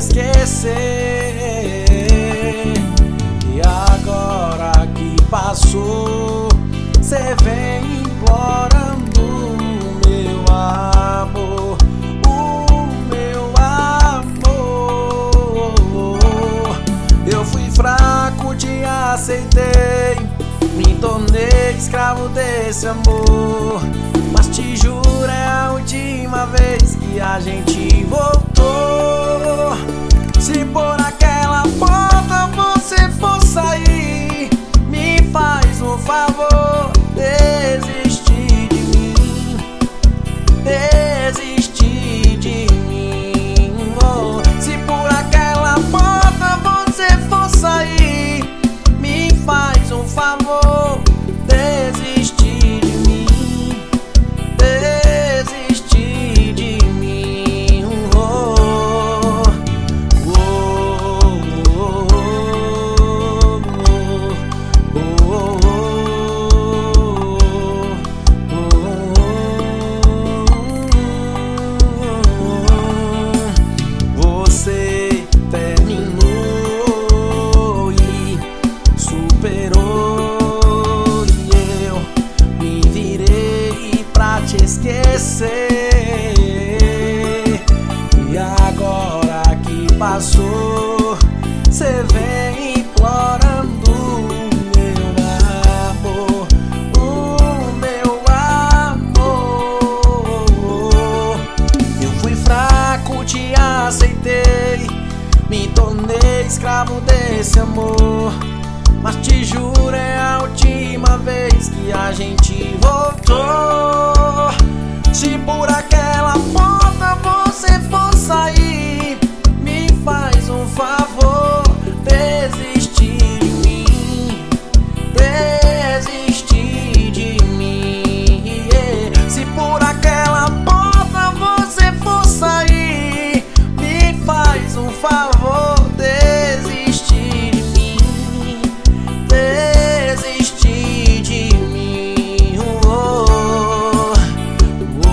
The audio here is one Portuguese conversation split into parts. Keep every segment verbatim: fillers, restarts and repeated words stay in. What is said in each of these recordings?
esquecer. E agora que passou, cê vem implorando meu amor, o meu amor. Eu fui fraco, te aceitei, me tornei escravo desse amor. Mas te juro, é a última vez que a gente voltou. Se por aquela porta você for sair, me faz um favor, desistir de mim, desistir de mim. Oh, se por aquela porta você for sair, me faz um favor, desistir de mim, desistir de mim. Oh, oh, oh, oh, oh, oh. Você terminou e superou, e eu me virei pra te esquecer. E agora que passou, cê vem implorando meu amor, o meu amor. Eu fui fraco, te aceitei, me tornei escravo desse amor. Mas te juro, é a última vez que a gente voltou. Se por aquela porta você for sair, me faz um favor, desistir de mim, desistir de mim. Yeah. Se por aquela porta você for sair, me faz um favor, desistir de mim, desistir de mim. Oh, oh,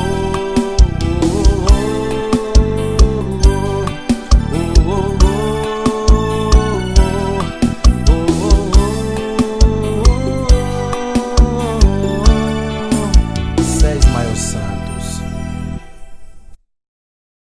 oh, oh, oh, oh. César Maio Santos.